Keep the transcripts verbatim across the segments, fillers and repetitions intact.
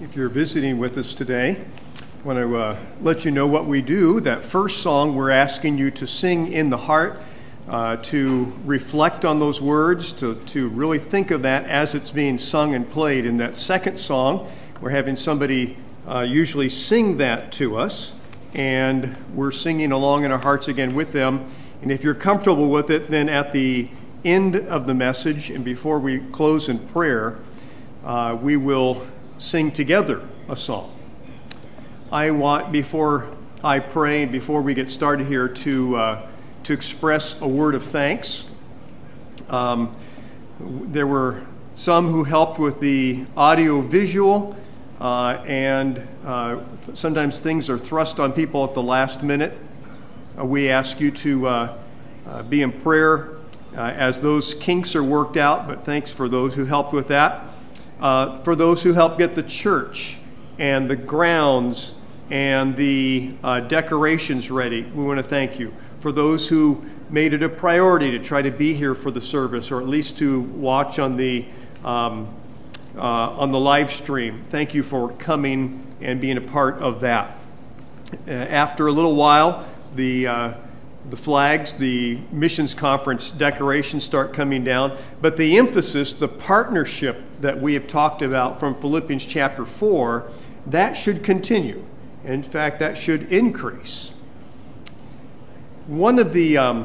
If you're visiting with us today, I want to uh, let you know what we do. That first song, we're asking you to sing in the heart, uh, to reflect on those words, to, to really think of that as it's being sung and played. In that second song, we're having somebody uh, usually sing that to us, and we're singing along in our hearts again with them. And if you're comfortable with it, then at the end of the message and before we close in prayer, uh, we will sing together a song. I want, before I pray and before we get started here, to uh, to express a word of thanks. Um, there were some who helped with the audio-visual, uh, and uh, sometimes things are thrust on people at the last minute. Uh, we ask you to uh, uh, be in prayer uh, as those kinks are worked out, but thanks for those who helped with that. Uh, for those who helped get the church and the grounds and the uh, decorations ready, we want to thank you. For those who made it a priority to try to be here for the service, or at least to watch on the um, uh, on the live stream, thank you for coming and being a part of that. Uh, after a little while, the uh, the flags, the missions conference decorations start coming down, but the emphasis, the partnership that we have talked about from Philippians chapter four, that should continue. In fact, that should increase. One of the um,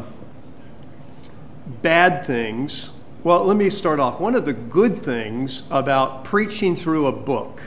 bad things, well, let me start off. One of the good things about preaching through a book,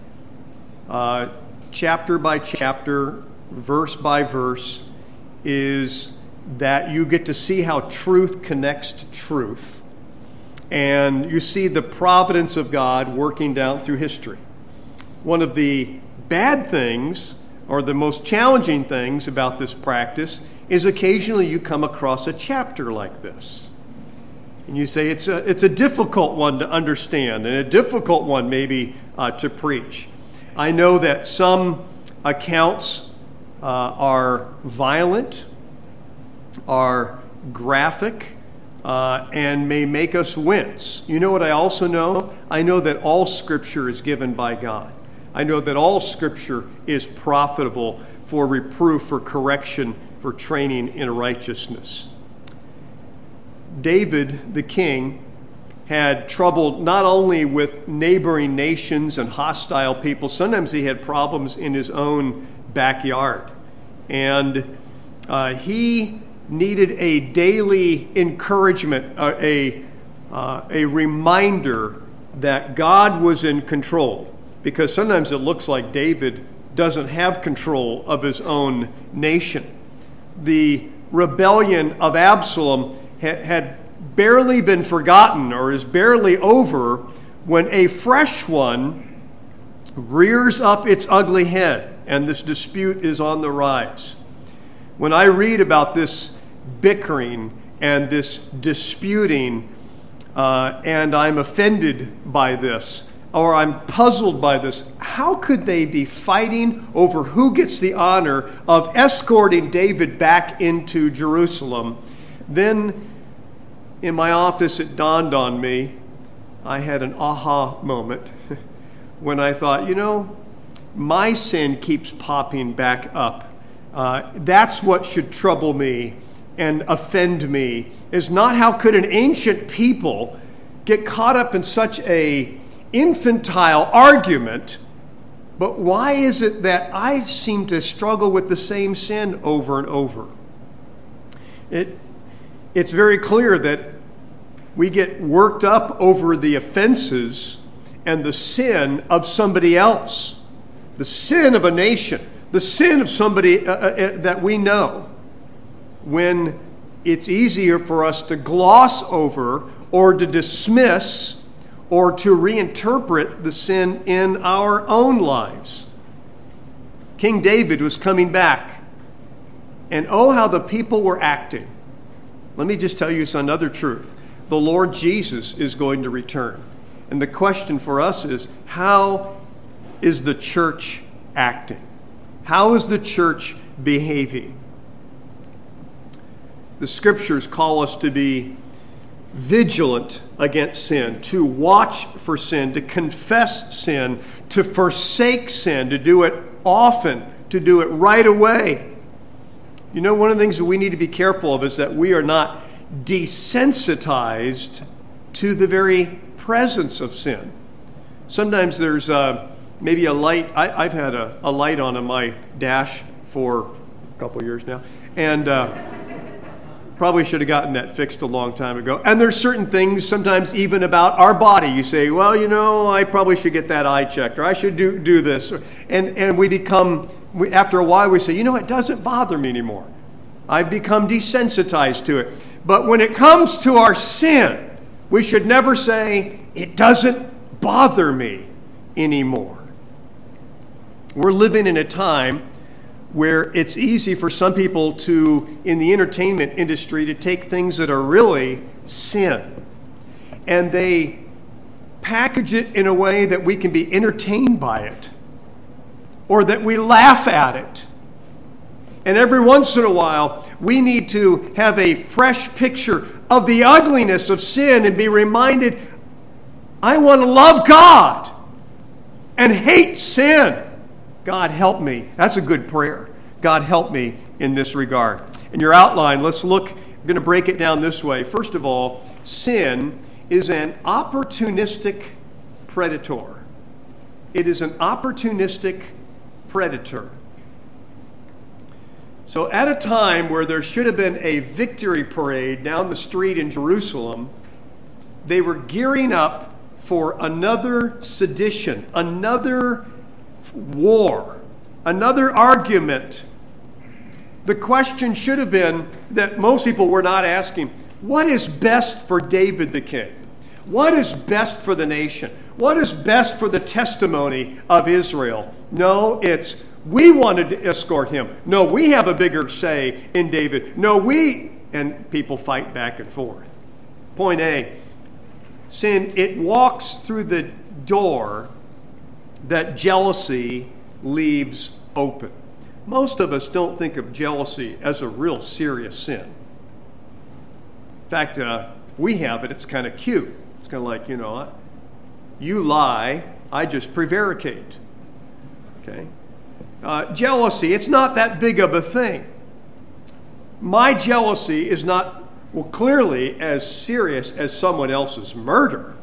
uh, chapter by chapter, verse by verse, is that you get to see how truth connects to truth. And you see the providence of God working down through history. One of the bad things, or the most challenging things about this practice, is occasionally you come across a chapter like this. And you say it's a, it's a difficult one to understand, and a difficult one maybe uh, to preach. I know that some accounts uh, are violent, are graphic, uh, and may make us wince. You know what I also know? I know that all Scripture is given by God. I know that all Scripture is profitable for reproof, for correction, for training in righteousness. David, the king, had trouble not only with neighboring nations and hostile people, sometimes he had problems in his own backyard. And uh, he needed a daily encouragement, uh, a, uh, a reminder that God was in control. Because sometimes it looks like David doesn't have control of his own nation. The rebellion of Absalom ha- had barely been forgotten, or is barely over, when a fresh one rears up its ugly head, and this dispute is on the rise. When I read about this bickering and this disputing, uh, and I'm offended by this, or I'm puzzled by this, how could they be fighting over who gets the honor of escorting David back into Jerusalem? Then in my office, it dawned on me, I had an aha moment when I thought, you know, my sin keeps popping back up. Uh, that's what should trouble me and offend me, is not how could an ancient people get caught up in such a infantile argument, but why is it that I seem to struggle with the same sin over and over? It, it's very clear that we get worked up over the offenses and the sin of somebody else, the sin of a nation, the sin of somebody uh, uh, that we know, when it's easier for us to gloss over or to dismiss or to reinterpret the sin in our own lives. King David was coming back, and oh, how the people were acting. Let me just tell you another truth. The Lord Jesus is going to return. And the question for us is, how is the church acting? How is the church behaving? The Scriptures call us to be vigilant against sin, to watch for sin, to confess sin, to forsake sin, to do it often, to do it right away. You know, one of the things that we need to be careful of is that we are not desensitized to the very presence of sin. Sometimes there's uh, maybe a light. I, I've had a, a light on in my dash for a couple of years now, and uh, probably should have gotten that fixed a long time ago. And there's certain things, sometimes even about our body. You say, well, you know, I probably should get that eye checked, or I should do, do this. And, and we become, we, after a while, we say, you know, it doesn't bother me anymore. I've become desensitized to it. But when it comes to our sin, we should never say, it doesn't bother me anymore. We're living in a time where it's easy for some people to, in the entertainment industry, to take things that are really sin, and they package it in a way that we can be entertained by it, or that we laugh at it. And every once in a while, we need to have a fresh picture of the ugliness of sin and be reminded, I want to love God and hate sin. God, help me. That's a good prayer. God, help me in this regard. In your outline, let's look, I'm going to break it down this way. First of all, sin is an opportunistic predator. It is an opportunistic predator. So at a time where there should have been a victory parade down the street in Jerusalem, they were gearing up for another sedition, another war, another argument. The question should have been that most people were not asking, what is best for David the king? What is best for the nation? What is best for the testimony of Israel? No, it's we wanted to escort him. No, we have a bigger say in David. No, we, and people fight back and forth. Point A, sin, it walks through the door that jealousy leaves open. Most of us don't think of jealousy as a real serious sin. In fact, uh, if we have it, it's kind of cute. It's kind of like, you know, you lie, I just prevaricate. Okay? Uh, jealousy, it's not that big of a thing. My jealousy is not, well, clearly as serious as someone else's murder.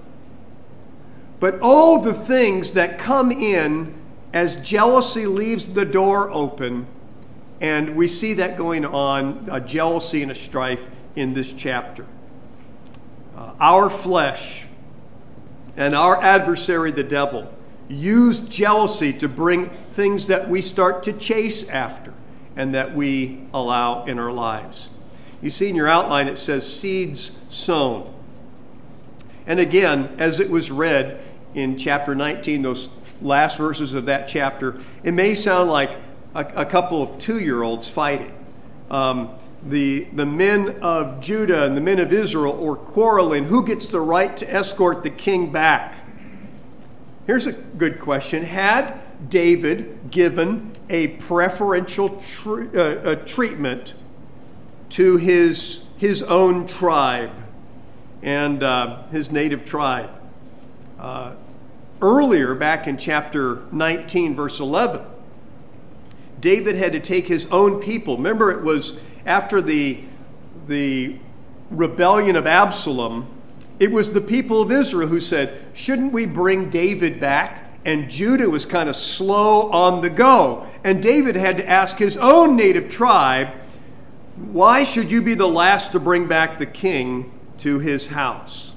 But all the things that come in as jealousy leaves the door open, and we see that going on, a jealousy and a strife in this chapter. Uh, our flesh and our adversary, the devil, use jealousy to bring things that we start to chase after and that we allow in our lives. You see in your outline it says seeds sown. And again, as it was read in chapter nineteen, those last verses of that chapter, it may sound like a, a couple of two-year-olds fighting. Um, the, the men of Judah and the men of Israel are quarreling. Who gets the right to escort the king back? Here's a good question. Had David given a preferential tr- uh, uh, treatment to his, his own tribe and uh, his native tribe? Uh, earlier, back in chapter nineteen, verse eleven, David had to take his own people. Remember, it was after the, the rebellion of Absalom. It was the people of Israel who said, shouldn't we bring David back? And Judah was kind of slow on the go. And David had to ask his own native tribe, why should you be the last to bring back the king to his house?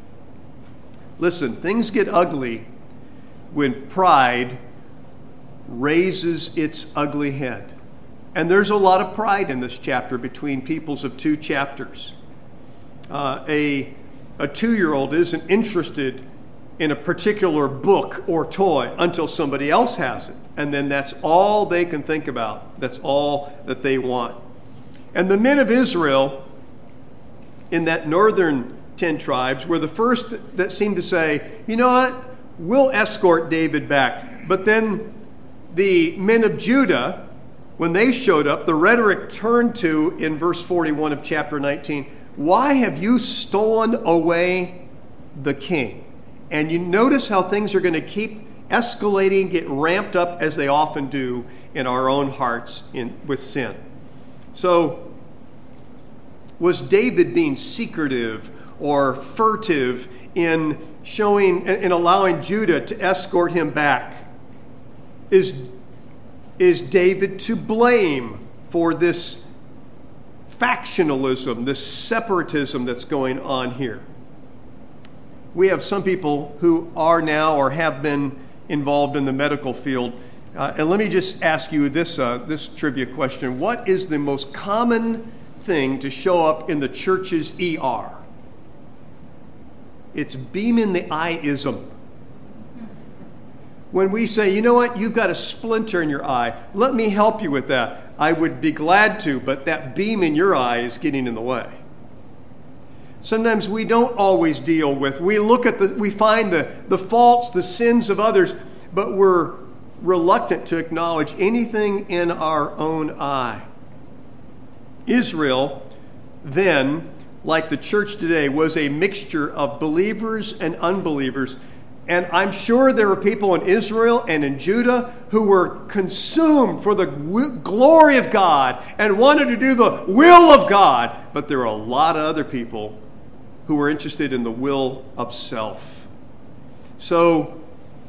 Listen, things get ugly when pride raises its ugly head. And there's a lot of pride in this chapter between peoples of two chapters. Uh, a A two-year-old isn't interested in a particular book or toy until somebody else has it. And then that's all they can think about. That's all that they want. And the men of Israel in that northern ten tribes were the first that seemed to say, you know what, we'll escort David back. But then the men of Judah, when they showed up, the rhetoric turned to, in verse forty-one of chapter nineteen, why have you stolen away the king? And you notice how things are going to keep escalating, get ramped up as they often do in our own hearts in, with sin. So, was David being secretive or furtive in showing and allowing Judah to escort him back? Is, is David to blame for this factionalism, this separatism that's going on here? We have some people who are now or have been involved in the medical field. Uh, and let me just ask you this, uh, this trivia question. What is the most common thing to show up in the church's E R? It's beam in the eye-ism. When we say, you know what, you've got a splinter in your eye, let me help you with that. I would be glad to, but that beam in your eye is getting in the way. Sometimes we don't always deal with, we look at the, we find the, the faults, the sins of others, but we're reluctant to acknowledge anything in our own eye. Israel then, like the church today, was a mixture of believers and unbelievers. And I'm sure there were people in Israel and in Judah who were consumed for the w- glory of God and wanted to do the will of God. But there were a lot of other people who were interested in the will of self. So,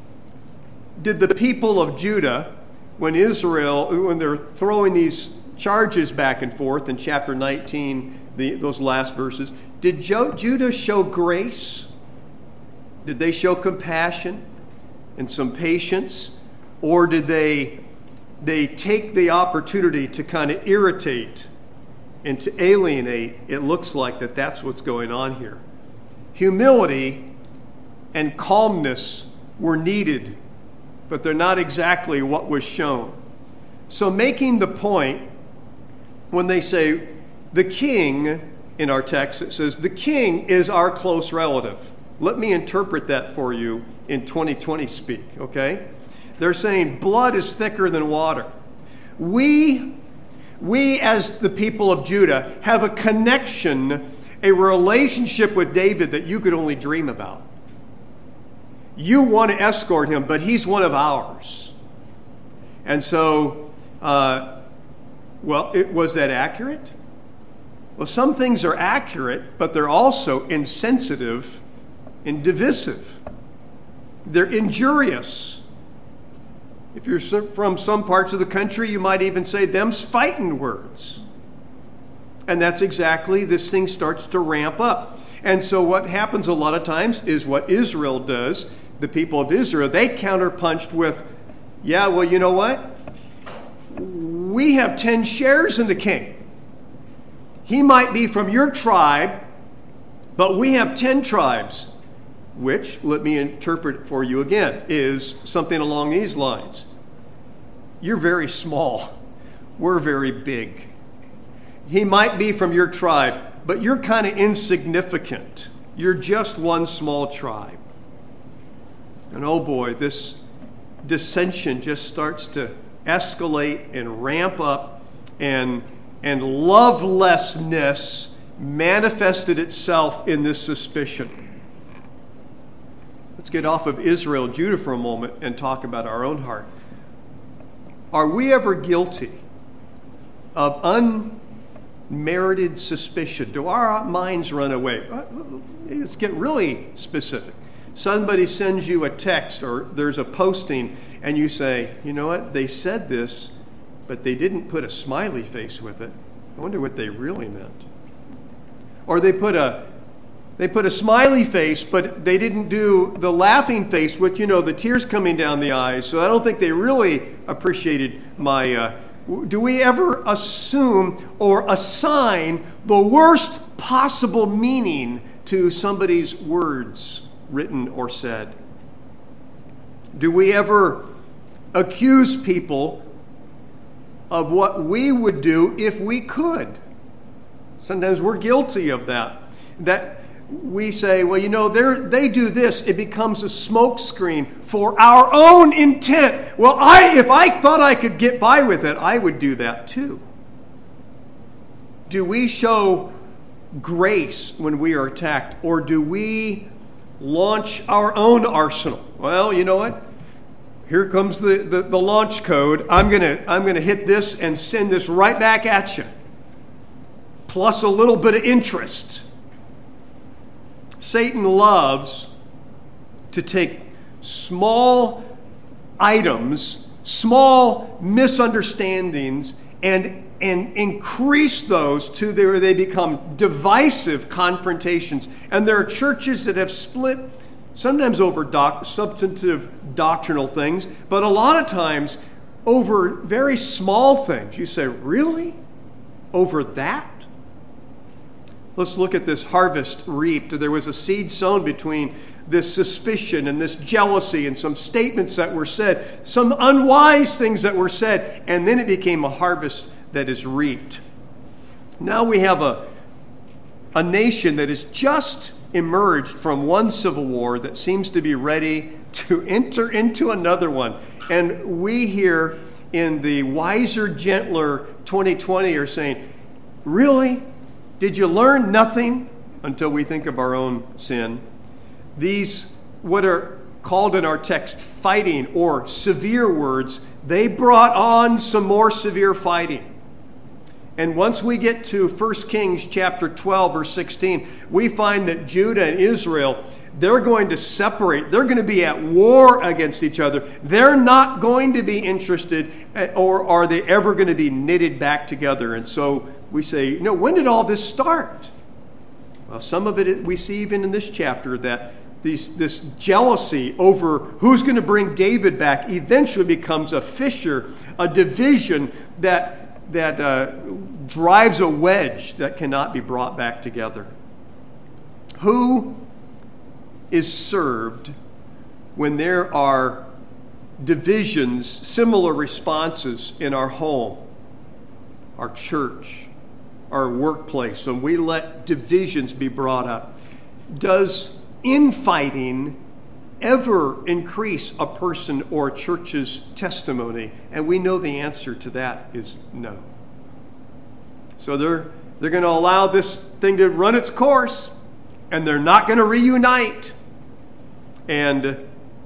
did the people of Judah, when Israel, when they're throwing these charges back and forth in chapter nineteen, the, those last verses, did Jo- Judah show grace? Did they show compassion and some patience? Or did they, they take the opportunity to kind of irritate and to alienate? It looks like that that's what's going on here. Humility and calmness were needed, but they're not exactly what was shown. So making the point, when they say the king, in our text it says the king is our close relative. Let me interpret that for you in twenty twenty speak, okay? They're saying blood is thicker than water. We, we as the people of Judah have a connection, a relationship with David that you could only dream about. You want to escort him, but he's one of ours. And so, uh, well, it, was that accurate? Well, some things are accurate, but they're also insensitive and divisive. They're injurious. If you're from some parts of the country, you might even say them's fighting words. And that's exactly, this thing starts to ramp up. And so what happens a lot of times is what Israel does, the people of Israel, they counterpunched with, yeah, well, you know what? We have ten shares in the king. He might be from your tribe, but we have ten tribes. Which, let me interpret for you again, is something along these lines. You're very small. We're very big. He might be from your tribe, but you're kind of insignificant. You're just one small tribe. And oh boy, this dissension just starts to escalate and ramp up, and, and lovelessness manifested itself in this suspicion. Let's get off of Israel and Judah for a moment and talk about our own heart. Are we ever guilty of unmerited suspicion? Do our minds run away? Let's get really specific. Somebody sends you a text or there's a posting and you say, you know what, they said this, but they didn't put a smiley face with it. I wonder what they really meant. Or they put a They put a smiley face, but they didn't do the laughing face with, you know, the tears coming down the eyes. So I don't think they really appreciated my... Uh, do we ever assume or assign the worst possible meaning to somebody's words, written or said? Do we ever accuse people of what we would do if we could? Sometimes we're guilty of that. That... We say, well, you know, they do this. It becomes a smokescreen for our own intent. Well, I, if I thought I could get by with it, I would do that too. Do we show grace when we are attacked, or do we launch our own arsenal? Well, you know what? here comes the, the, the launch code. I'm going to I'm going to hit this and send this right back at you, plus a little bit of interest. Satan loves to take small items, small misunderstandings, and, and increase those to where they become divisive confrontations. And there are churches that have split, sometimes over doc, substantive doctrinal things, but a lot of times over very small things. You say, really? Over that? Let's look at this harvest reaped. There was a seed sown between this suspicion and this jealousy and some statements that were said, some unwise things that were said, and then it became a harvest that is reaped. Now we have a, a nation that has just emerged from one civil war that seems to be ready to enter into another one. And we here in the wiser, gentler twenty twenty are saying, really? Did you learn nothing? Until we think of our own sin. These, what are called in our text fighting or severe words, they brought on some more severe fighting. And once we get to First Kings chapter twelve, verse sixteen, we find that Judah and Israel, they're going to separate. They're going to be at war against each other. They're not going to be interested, or are they ever going to be knitted back together? And so we say, you know, when did all this start? Well, some of it we see even in this chapter, that these, this jealousy over who's going to bring David back eventually becomes a fissure, a division that, that uh, drives a wedge that cannot be brought back together. Who is served when there are divisions, similar responses in our home, our church, our workplace, and we let divisions be brought up? Does infighting ever increase a person or a church's testimony? And we know the answer to that is no. So they're they're going to allow this thing to run its course, and they're not going to reunite. And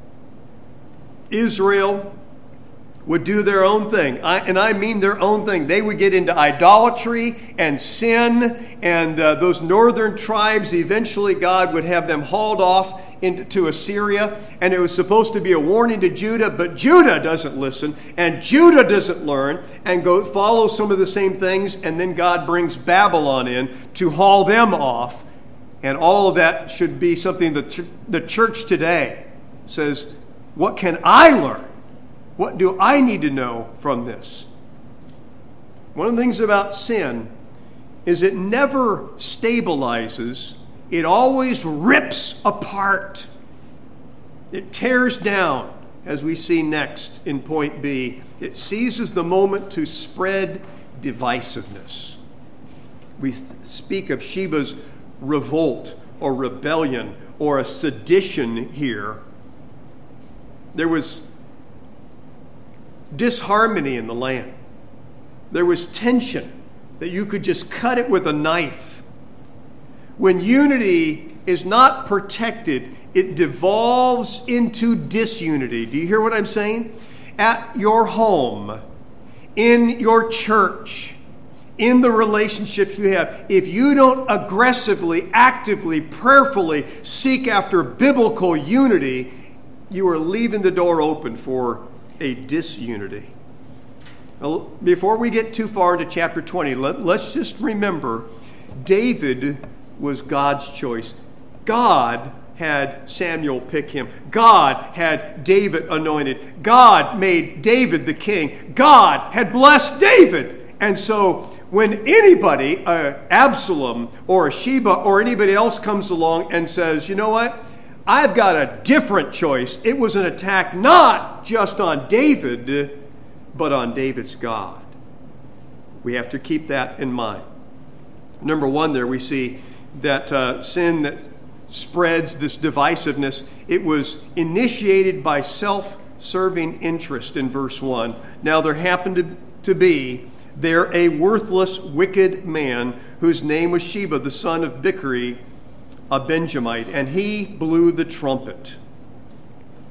Israel would do their own thing. I, and I mean their own thing. They would get into idolatry and sin, and uh, those northern tribes, eventually God would have them hauled off into Assyria, and it was supposed to be a warning to Judah, but Judah doesn't listen, and Judah doesn't learn, and go follow some of the same things, and then God brings Babylon in to haul them off. And all of that should be something that the church today says, what can I learn? What do I need to know from this? One of the things about sin is it never stabilizes. It always rips apart. It tears down, as we see next in point B. It seizes the moment to spread divisiveness. We speak of Sheba's revolt or rebellion or a sedition here. There was disharmony in the land. There was tension that you could just cut it with a knife. When unity is not protected, it devolves into disunity. Do you hear what I'm saying? At your home, in your church, in the relationships you have, if you don't aggressively, actively, prayerfully seek after biblical unity, you are leaving the door open for a disunity. Now, before we get too far into chapter twenty, let, let's just remember David was God's choice. God had Samuel pick him. God had David anointed. God made David the king. God had blessed David. And so when anybody, uh, Absalom or a Sheba or anybody else comes along and says, you know what? I've got a different choice. It was an attack not just on David, but on David's God. We have to keep that in mind. Number one, there we see that uh, sin that spreads this divisiveness, it was initiated by self-serving interest in verse one. Now there happened to, to be there a worthless, wicked man whose name was Sheba, the son of Bichri, a Benjamite, and he blew the trumpet.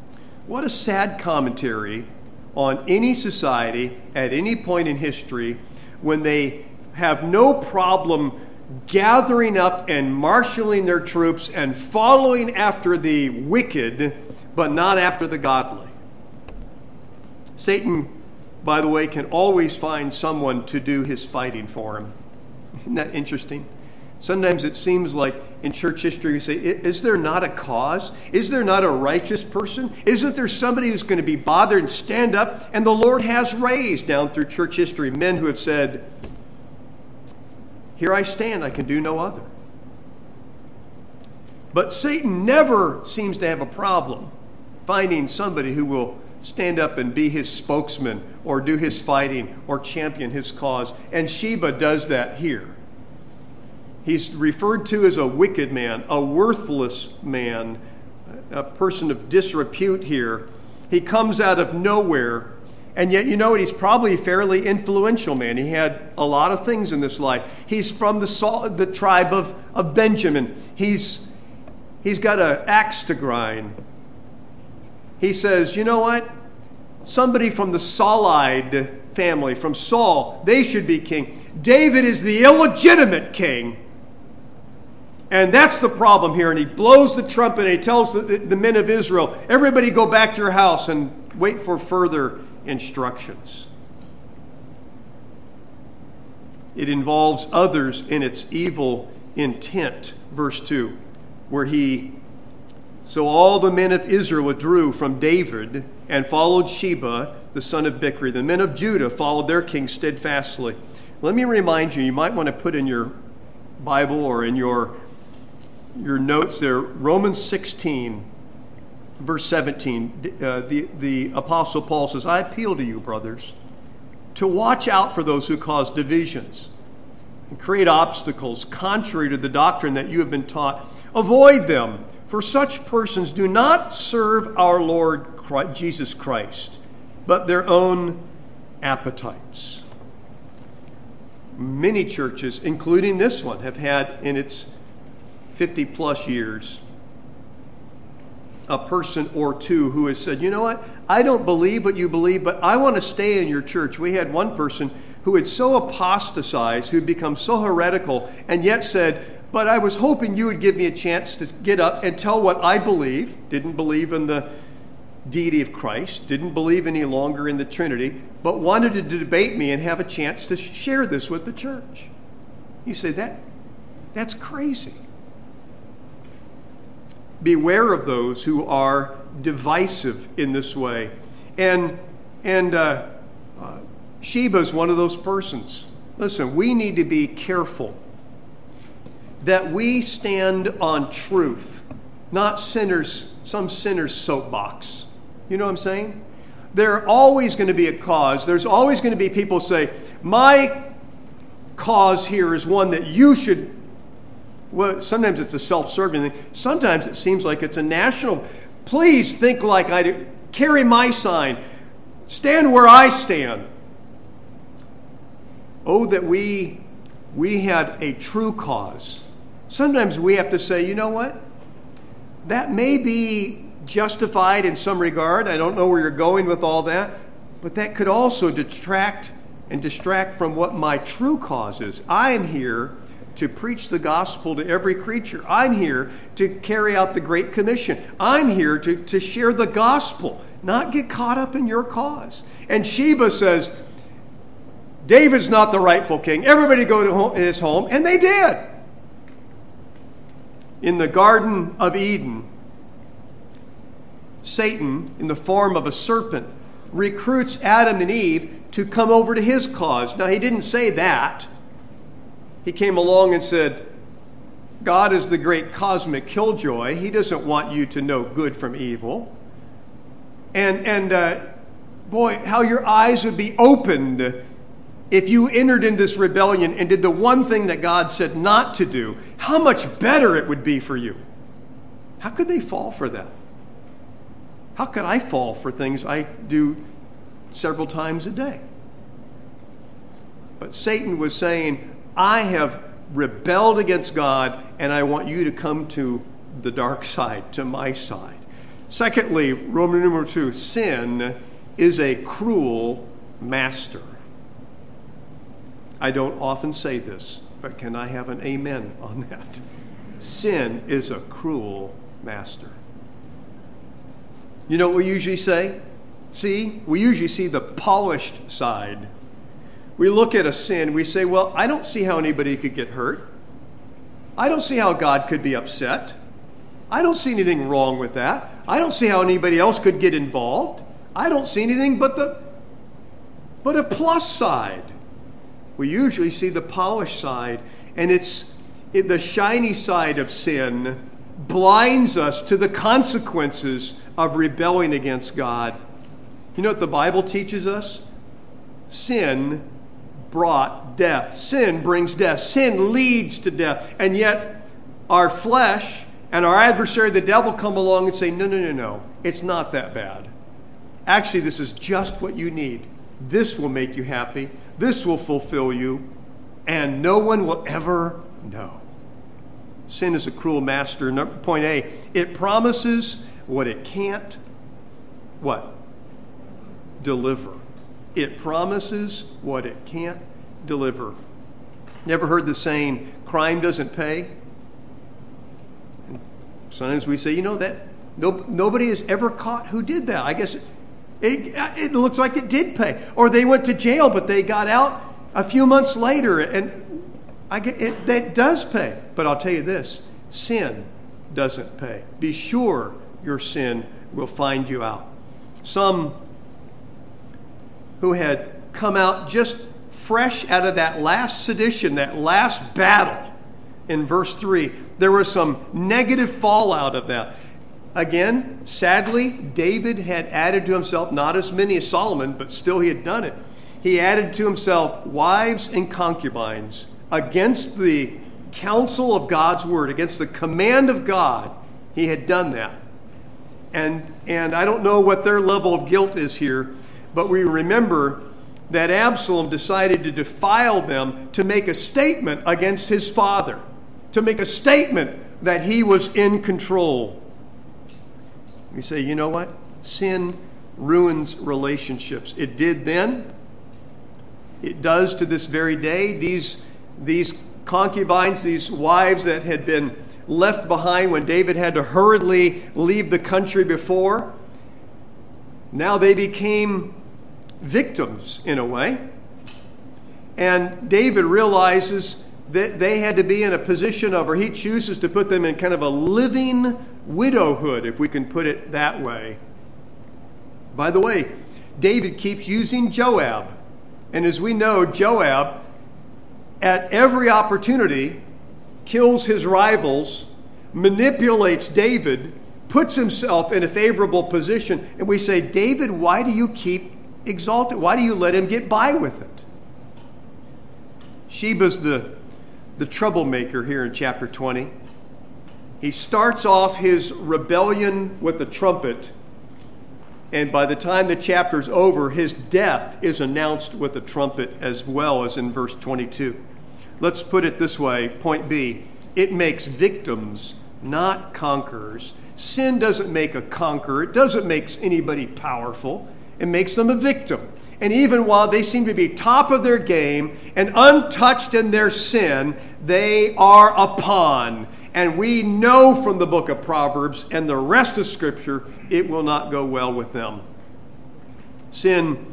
What a sad commentary on any society at any point in history when they have no problem gathering up and marshaling their troops and following after the wicked, but not after the godly. Satan, by the way, can always find someone to do his fighting for him. Isn't that interesting? Sometimes it seems like in church history we say, is there not a cause? Is there not a righteous person? Isn't there somebody who's going to be bothered and stand up? And the Lord has raised down through church history men who have said, here I stand, I can do no other. But Satan never seems to have a problem finding somebody who will stand up and be his spokesman or do his fighting or champion his cause. And Sheba does that here. He's referred to as a wicked man, a worthless man, a person of disrepute here. He comes out of nowhere, and yet you know what? He's probably a fairly influential man. He had a lot of things in this life. He's from the, the tribe of, of Benjamin. He's, he's got an axe to grind. He says, you know what? Somebody from the Saulite family, from Saul, they should be king. David is the illegitimate king. And that's the problem here. And he blows the trumpet and he tells the, the men of Israel, everybody go back to your house and wait for further instructions. It involves others in its evil intent. Verse two, where he, so all the men of Israel withdrew from David and followed Sheba, the son of Bichri. The men of Judah followed their king steadfastly. Let me remind you, you might want to put in your Bible or in your your notes there, Romans sixteen, verse seventeen, uh, the, the Apostle Paul says, I appeal to you, brothers, to watch out for those who cause divisions and create obstacles contrary to the doctrine that you have been taught. Avoid them, for such persons do not serve our Lord Christ, Jesus Christ, but their own appetites. Many churches, including this one, have had in its fifty plus years a person or two who has said, you know what, I don't believe what you believe, but I want to stay in your church. We had one person who had so apostatized, who had become so heretical, and yet said, but I was hoping you would give me a chance to get up and tell what I believe. Didn't believe in the deity of Christ, didn't believe any longer in the Trinity, but wanted to debate me and have a chance to share this with the church. You say, that that's crazy. Beware of those who are divisive in this way. And, and uh, uh, Sheba's one of those persons. Listen, we need to be careful that we stand on truth, not sinners, some sinner's soapbox. You know what I'm saying? There's always going to be a cause. There's always going to be people say, my cause here is one that you should. Well, sometimes it's a self-serving thing. Sometimes it seems like it's a national. Please think like I do. Carry my sign. Stand where I stand. Oh, that we we had a true cause. Sometimes we have to say, you know what? That may be justified in some regard. I don't know where you're going with all that. But that could also detract and distract from what my true cause is. I am here to preach the gospel to every creature. I'm here to carry out the Great Commission. I'm here to, to share the gospel, not get caught up in your cause. And Sheba says, David's not the rightful king. Everybody go to home, his home. And they did. In the Garden of Eden, Satan, in the form of a serpent, recruits Adam and Eve to come over to his cause. Now, he didn't say that. He came along and said, God is the great cosmic killjoy. He doesn't want you to know good from evil. And, and uh, boy, how your eyes would be opened if you entered in this rebellion and did the one thing that God said not to do. How much better it would be for you. How could they fall for that? How could I fall for things I do several times a day? But Satan was saying, I have rebelled against God, and I want you to come to the dark side, to my side. Secondly, Roman numeral two, sin is a cruel master. I don't often say this, but can I have an amen on that? Sin is a cruel master. You know what we usually say? See, we usually see the polished side. We look at a sin, we say, well, I don't see how anybody could get hurt. I don't see how God could be upset. I don't see anything wrong with that. I don't see how anybody else could get involved. I don't see anything but the but a plus side. We usually see the polished side, and it's it, the shiny side of sin blinds us to the consequences of rebelling against God. You know what the Bible teaches us? Sin brought death. Sin brings death. Sin leads to death. And yet our flesh and our adversary, the devil, come along and say, no, no, no, no. It's not that bad. Actually, this is just what you need. This will make you happy. This will fulfill you. And no one will ever know. Sin is a cruel master. Number, point A, it promises what it can't, what? Deliver. It promises what it can't deliver. Never heard the saying, crime doesn't pay? And sometimes we say, you know, that no, nobody has ever caught who did that. I guess it, it, it looks like it did pay. Or they went to jail, but they got out a few months later, and I get it, that does pay. But I'll tell you this, sin doesn't pay. Be sure your sin will find you out. Some who had come out just fresh out of that last sedition, that last battle in verse three, there was some negative fallout of that. Again, sadly, David had added to himself, not as many as Solomon, but still he had done it. He added to himself wives and concubines against the counsel of God's word, against the command of God. He had done that. And, and I don't know what their level of guilt is here, but we remember that Absalom decided to defile them to make a statement against his father, to make a statement that he was in control. We say, you know what? Sin ruins relationships. It did then. It does to this very day. These, these concubines, these wives that had been left behind when David had to hurriedly leave the country before, now they became victims in a way. And David realizes that they had to be in a position of, or he chooses to put them in kind of a living widowhood, if we can put it that way. By the way, David keeps using Joab. And as we know, Joab, at every opportunity, kills his rivals, manipulates David, puts himself in a favorable position. And we say, David, why do you keep exalted? Why do you let him get by with it? Sheba's the, the troublemaker here in chapter twenty. He starts off his rebellion with the trumpet, and by the time the chapter's over, his death is announced with a trumpet as well as in verse twenty-two. Let's put it this way, point B, it makes victims, not conquerors. Sin doesn't make a conqueror. It doesn't make anybody powerful. It makes them a victim. And even while they seem to be top of their game and untouched in their sin, they are a pawn. And we know from the book of Proverbs and the rest of Scripture, it will not go well with them. Sin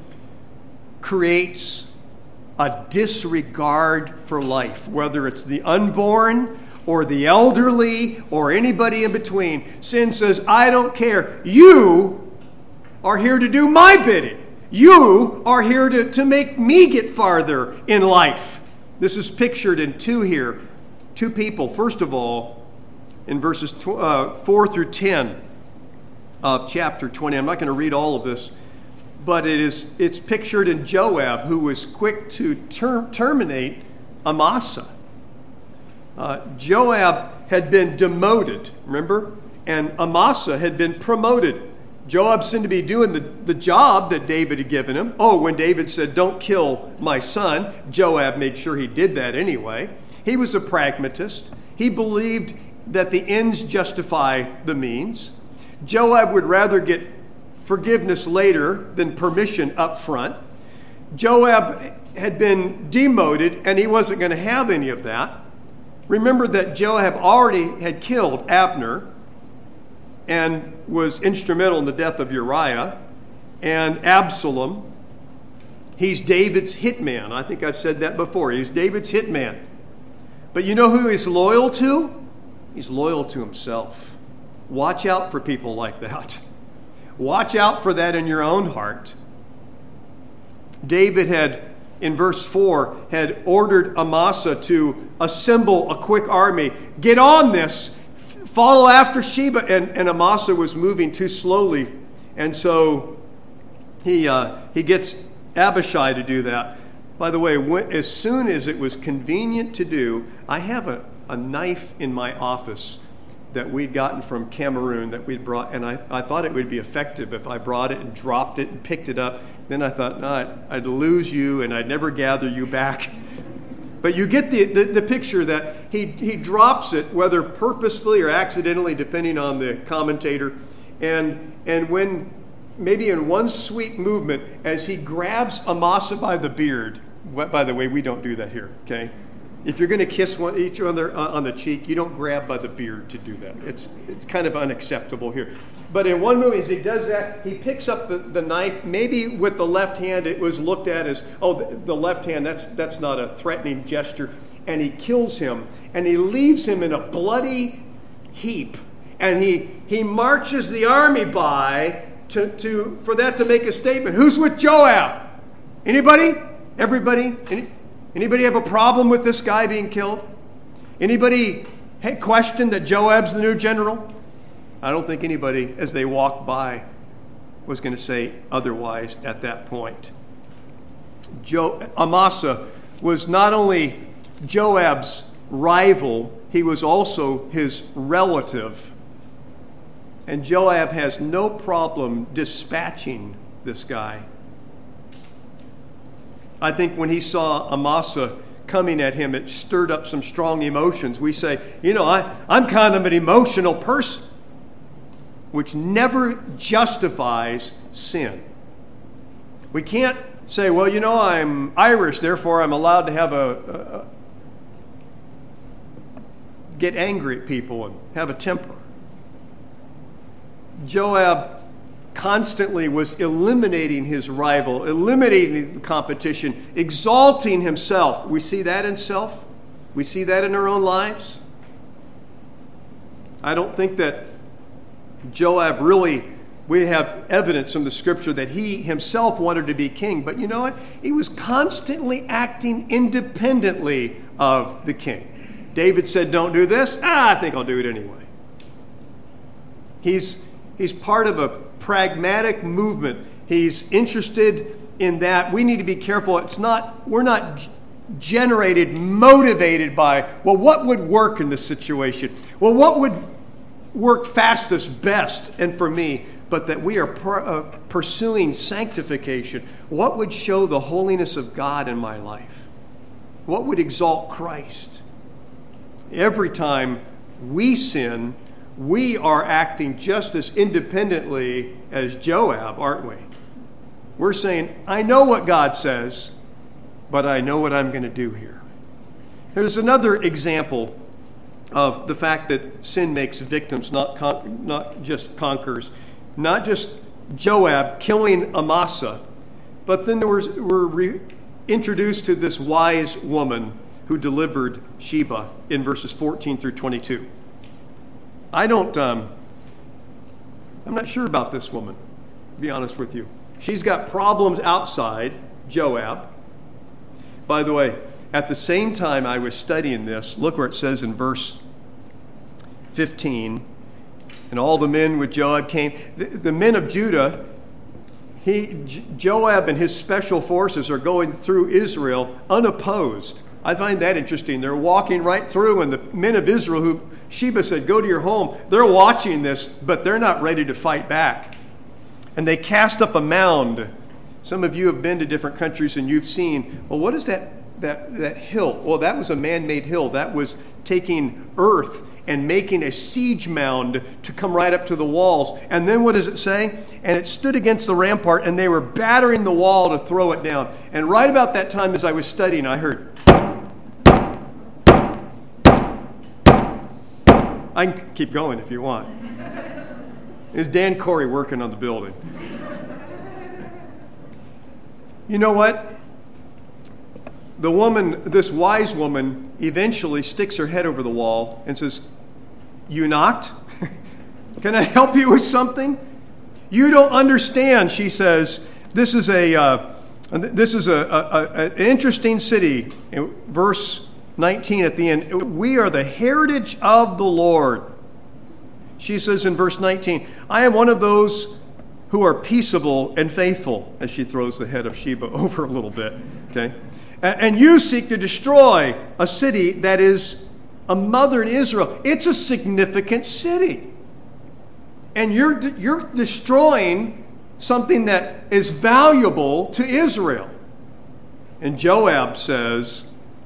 creates a disregard for life, whether it's the unborn or the elderly or anybody in between. Sin says, I don't care. You are here to do my bidding. You are here to, to make me get farther in life. This is pictured in two here. Two people. First of all, in verses tw- uh, four through ten of chapter twenty. I'm not going to read all of this, but it is it's pictured in Joab, who was quick to ter- terminate Amasa. Uh, Joab had been demoted, remember? And Amasa had been promoted. Joab seemed to be doing the, the job that David had given him. Oh, when David said, don't kill my son, Joab made sure he did that anyway. He was a pragmatist. He believed that the ends justify the means. Joab would rather get forgiveness later than permission up front. Joab had been demoted, and he wasn't going to have any of that. Remember that Joab already had killed Abner and was instrumental in the death of Uriah and Absalom. He's David's hitman. I think I've said that before. He's David's hitman. But you know who he's loyal to? He's loyal to himself. Watch out for people like that. Watch out for that in your own heart. David had, in verse four, had ordered Amasa to assemble a quick army. Get on this. Follow after Sheba. And, and Amasa was moving too slowly. And so he, uh, he gets Abishai to do that. By the way, when, as soon as it was convenient to do, I have a, a knife in my office that we'd gotten from Cameroon that we'd brought, and I, I thought it would be effective if I brought it and dropped it and picked it up. Then I thought, no, I'd, I'd lose you and I'd never gather you back. But you get the, the, the picture that he, he drops it, whether purposefully or accidentally, depending on the commentator. And, and when, maybe in one sweet movement, as he grabs Amasa by the beard, what, by the way, we don't do that here, okay? If you're going to kiss one, each other on the cheek, you don't grab by the beard to do that. It's it's kind of unacceptable here. But in one movie, as he does that, he picks up the, the knife. Maybe with the left hand, it was looked at as, oh, the, the left hand, that's that's not a threatening gesture. And he kills him. And he leaves him in a bloody heap. And he, he marches the army by to, to for that to make a statement. Who's with Joab? Anybody? Everybody? Any, Anybody have a problem with this guy being killed? Anybody hey, question that Joab's the new general? I don't think anybody, as they walked by, was going to say otherwise at that point. Jo- Amasa was not only Joab's rival, he was also his relative. And Joab has no problem dispatching this guy. I think when he saw Amasa coming at him, it stirred up some strong emotions. We say, you know, I, I'm kind of an emotional person, which never justifies sin. We can't say, well, you know, I'm Irish, therefore I'm allowed to have a, a, a get angry at people and have a temper. Joab constantly was eliminating his rival, eliminating the competition, exalting himself. We see that in self. We see that in our own lives. I don't think that Joab really, we have evidence from the scripture that he himself wanted to be king. But you know what? He was constantly acting independently of the king. David said, don't do this. Ah, I think I'll do it anyway. He's, he's part of a pragmatic movement. He's interested in that. We need to be careful. It's not, we're not generated, motivated by, well, what would work in this situation? Well, what would work fastest, best, and for me? But that we are per, uh, pursuing sanctification. What would show the holiness of God in my life? What would exalt Christ? Every time we sin, we are acting just as independently as Joab, aren't we? We're saying, I know what God says, but I know what I'm going to do here. There's another example of the fact that sin makes victims, not con- not just conquerors. Not just Joab killing Amasa, but then there was, we're re- introduced to this wise woman who delivered Sheba in verses fourteen through twenty-two. I don't, um, I'm not sure about this woman, to be honest with you. She's got problems outside Joab. By the way, at the same time I was studying this, look where it says in verse fifteen, and all the men with Joab came. The, the men of Judah, he, J- Joab and his special forces are going through Israel unopposed. I find that interesting. They're walking right through, and the men of Israel who Sheba said, go to your home, they're watching this, but they're not ready to fight back. And they cast up a mound. Some of you have been to different countries and you've seen, well, what is that, that, that hill? Well, that was a man-made hill. That was taking earth and making a siege mound to come right up to the walls. And then what does it say? And it stood against the rampart, and they were battering the wall to throw it down. And right about that time as I was studying, I heard, I can keep going if you want. It's Dan Corey working on the building. You know what? The woman, this wise woman, eventually sticks her head over the wall and says, "You knocked? Can I help you with something? You don't understand," she says. This is a uh, this is a, a, a, an interesting city. Verse nineteen at the end. "We are the heritage of the Lord." She says in verse nineteen, "I am one of those who are peaceable and faithful," as she throws the head of Sheba over a little bit. Okay. "And you seek to destroy a city that is a mother in Israel." It's a significant city. And you're, you're destroying something that is valuable to Israel. And Joab says,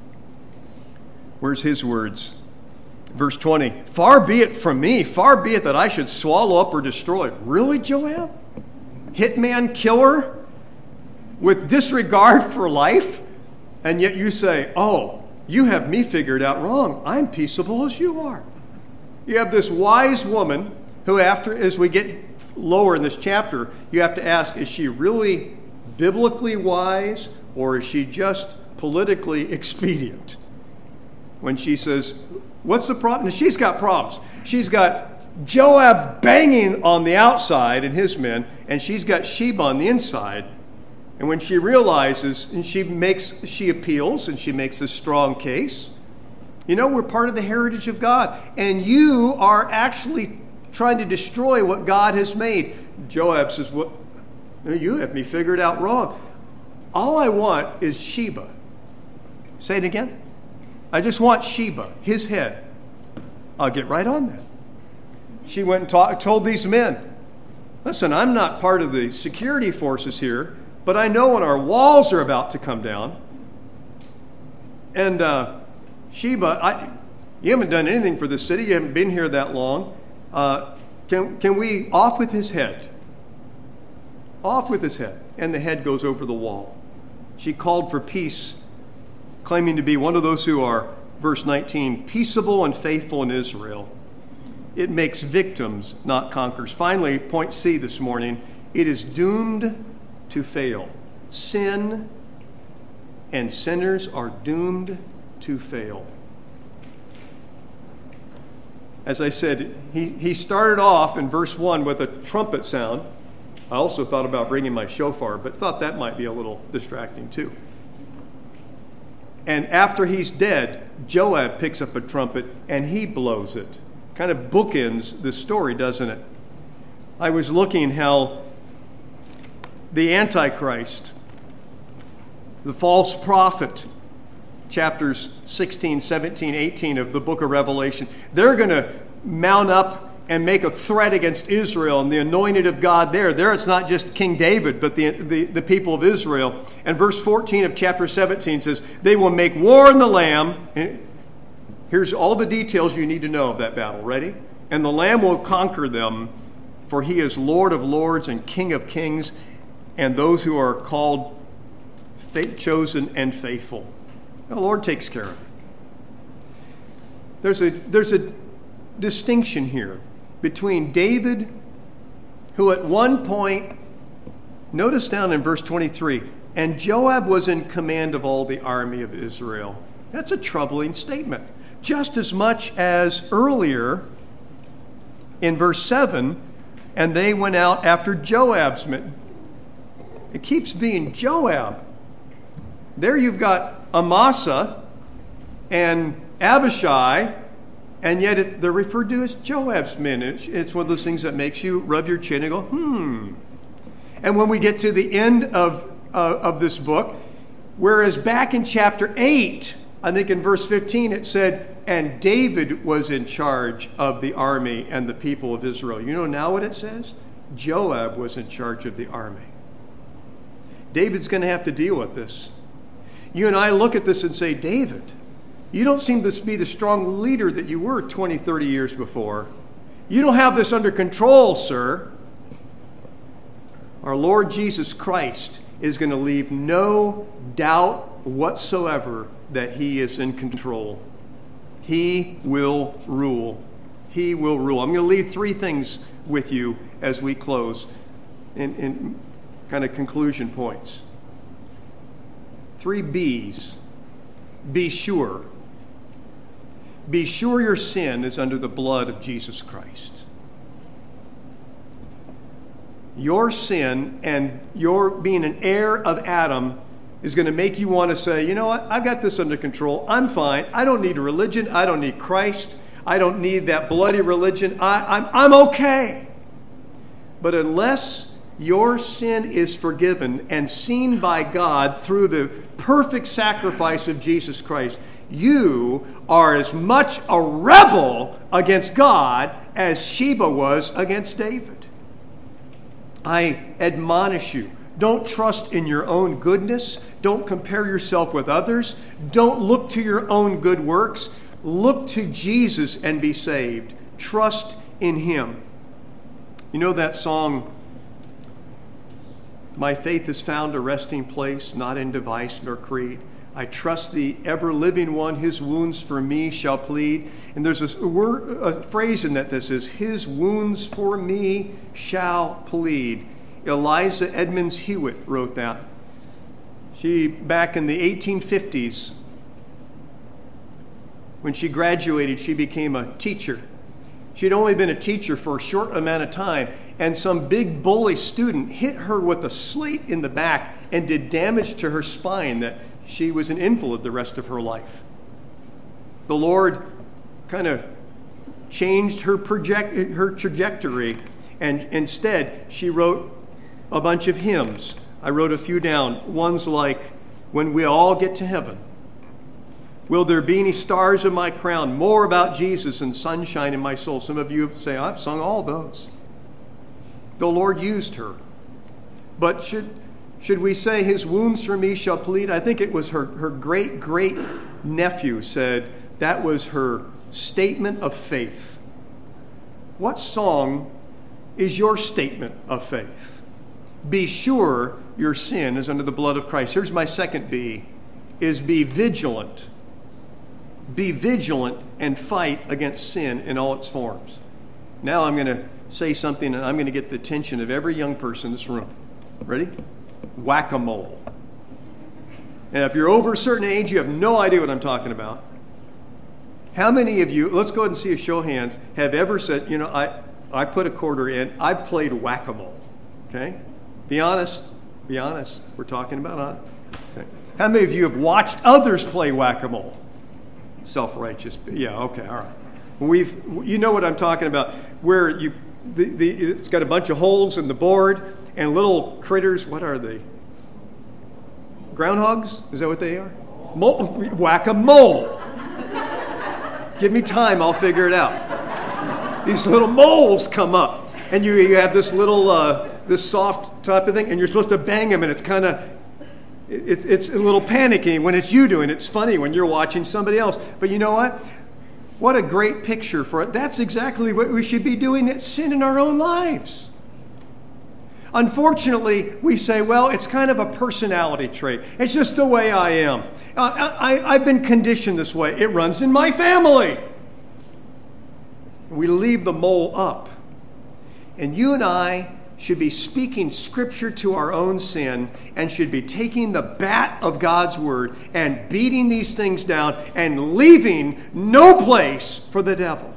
where's his words? Verse twenty, "Far be it from me, far be it that I should swallow up or destroy." Really, Joab? Hitman killer with disregard for life? And yet you say, "Oh, you have me figured out wrong. I'm peaceable as you are." You have this wise woman who, after, as we get lower in this chapter, you have to ask, is she really biblically wise, or is she just politically expedient? When she says, what's the problem? And she's got problems. She's got Joab banging on the outside and his men, and she's got Sheba on the inside. And when she realizes, and she makes, she appeals, and she makes a strong case. You know, we're part of the heritage of God, and you are actually trying to destroy what God has made. Joab says, "What? You have me figured out wrong. All I want is Sheba." Say it again. "I just want Sheba, his head." I'll get right on that. She went and talk, told these men, "Listen, I'm not part of the security forces here, but I know when our walls are about to come down. And uh, Sheba, I, you haven't done anything for this city. You haven't been here that long. Uh, can, can we off with his head? Off with his head." And the head goes over the wall. She called for peace, claiming to be one of those who are, verse nineteen, peaceable and faithful in Israel. It makes victims, not conquerors. Finally, point C this morning, it is doomed to fail. Sin and sinners are doomed to fail. As I said, he, he started off in verse one with a trumpet sound. I also thought about bringing my shofar, but thought that might be a little distracting too. And after he's dead, Joab picks up a trumpet and he blows it. Kind of bookends the story, doesn't it? I was looking how the Antichrist, the false prophet, chapters sixteen, seventeen, eighteen of the book of Revelation, they're going to mount up and make a threat against Israel and the anointed of God there. There it's not just King David, but the, the, the people of Israel. And verse fourteen of chapter seventeen says, "They will make war on the Lamb." And here's all the details you need to know of that battle. Ready? "And the Lamb will conquer them, for he is Lord of lords and King of kings, and those who are called, chosen, and faithful." The Lord takes care of it. There's a, there's a distinction here between David, who at one point, notice down in verse twenty-three, "And Joab was in command of all the army of Israel." That's a troubling statement. Just as much as earlier in verse seven, "And they went out after Joab's men." It keeps being Joab. There you've got Amasa and Abishai, and yet it, they're referred to as Joab's men. It's, it's one of those things that makes you rub your chin and go, hmm. And when we get to the end of, uh, of this book, whereas back in chapter eight, I think in verse fifteen, it said, "And David was in charge of the army and the people of Israel." You know now what it says? Joab was in charge of the army. David's going to have to deal with this. You and I look at this and say, David, You don't seem to be the strong leader that you were twenty, thirty years before. You don't have this under control, sir. Our Lord Jesus Christ is going to leave no doubt whatsoever that he is in control. He will rule. He will rule. I'm going to leave three things with you as we close in, in kind of conclusion points. Three B's. Be sure. Be sure your sin is under the blood of Jesus Christ. Your sin and your being an heir of Adam is going to make you want to say, you know what, I've got this under control. I'm fine. I don't need a religion. I don't need Christ. I don't need that bloody religion. I, I'm, I'm okay. But unless your sin is forgiven and seen by God through the perfect sacrifice of Jesus Christ, you are as much a rebel against God as Sheba was against David. I admonish you, don't trust in your own goodness. Don't compare yourself with others. Don't look to your own good works. Look to Jesus and be saved. Trust in him. You know that song, my faith has found a resting place, not in device nor creed. I trust the ever-living one, his wounds for me shall plead. And there's a, word, a phrase in that that says, his wounds for me shall plead. Eliza Edmonds Hewitt wrote that. She, back in the eighteen fifties, when she graduated, she became a teacher. She'd only been a teacher for a short amount of time, and some big bully student hit her with a slate in the back and did damage to her spine that she was an invalid the rest of her life. The Lord kind of changed her, project, her trajectory, and instead she wrote a bunch of hymns. I wrote a few down. Ones like, when we all get to heaven, will there be any stars in my crown? More about Jesus and sunshine in my soul. Some of you say, I've sung all those. The Lord used her. But should, should we say his wounds for me shall plead? I think it was her, her great, great nephew said that was her statement of faith. What song is your statement of faith? Be sure your sin is under the blood of Christ. Here's my second B, is be vigilant. Be vigilant and fight against sin in all its forms. Now I'm going to say something and I'm going to get the attention of every young person in this room. Ready? Whack-a-mole. And if you're over a certain age, you have no idea what I'm talking about. How many of you, let's go ahead and see a show of hands, have ever said, you know, I, I put a quarter in, I played whack-a-mole. Okay? Be honest. Be honest. We're talking about, huh? Okay. How many of you have watched others play whack-a-mole? Self-righteous. Yeah, okay, all right. We've, you know what I'm talking about, where you, the, the, it's got a bunch of holes in the board and little critters. What are they? Groundhogs? Is that what they are? Mole, whack-a-mole. Give me time, I'll figure it out. These little moles come up, and you, you have this little, uh, this soft type of thing, and you're supposed to bang them, and it's kind of, it's it's a little panicky when it's you doing it. It's funny when you're watching somebody else. But you know what? What a great picture for it. That's exactly what we should be doing at sin in our own lives. Unfortunately, we say, well, it's kind of a personality trait. It's just the way I am. Uh, I, I've been conditioned this way. It runs in my family. We leave the mole up. And you and I should be speaking Scripture to our own sin and should be taking the bat of God's Word and beating these things down and leaving no place for the devil.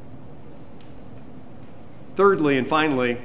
Thirdly and finally,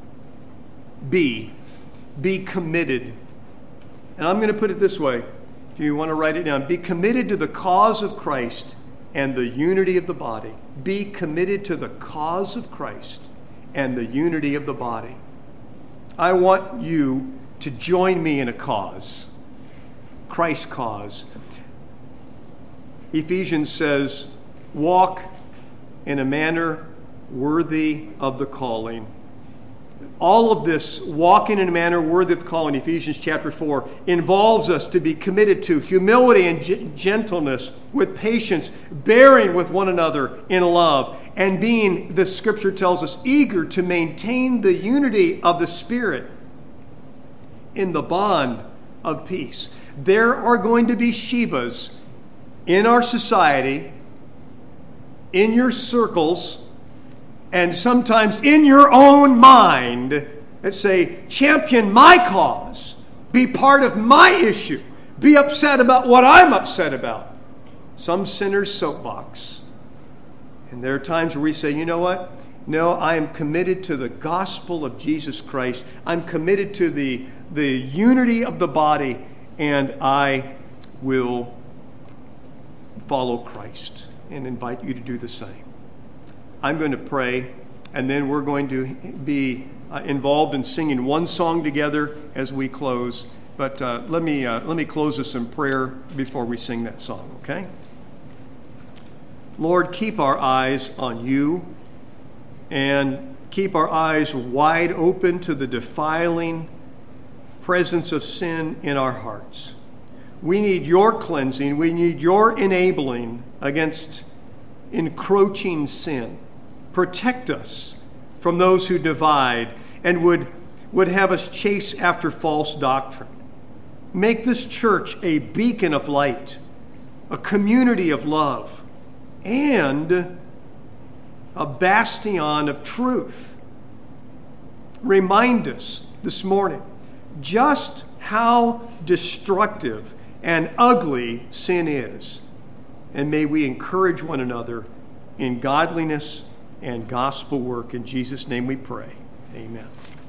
B, be committed. And I'm going to put it this way, if you want to write it down. Be committed to the cause of Christ and the unity of the body. Be committed to the cause of Christ and the unity of the body. I want you to join me in a cause, Christ's cause. Ephesians says, walk in a manner worthy of the calling. all of this, walking in a manner worthy of the calling, Ephesians chapter four, involves us to be committed to humility and g- gentleness, with patience, bearing with one another in love, and being, the Scripture tells us, eager to maintain the unity of the Spirit in the bond of peace. There are going to be Shebas in our society, in your circles, and sometimes in your own mind that say, champion my cause, be part of my issue, be upset about what I'm upset about. Some sinner's soapbox. And there are times where we say, you know what? No, I am committed to the gospel of Jesus Christ. I'm committed to the, the unity of the body, and I will follow Christ and invite you to do the same. I'm going to pray, and then we're going to be uh, involved in singing one song together as we close. But uh, let me uh, let me close this in prayer before we sing that song, okay? Lord, keep our eyes on you, and keep our eyes wide open to the defiling presence of sin in our hearts. We need your cleansing. We need your enabling against encroaching sin. Protect us from those who divide and would, would have us chase after false doctrine. Make this church a beacon of light, a community of love, and a bastion of truth. Remind us this morning just how destructive and ugly sin is. And may we encourage one another in godliness and gospel work. In Jesus' name we pray. Amen.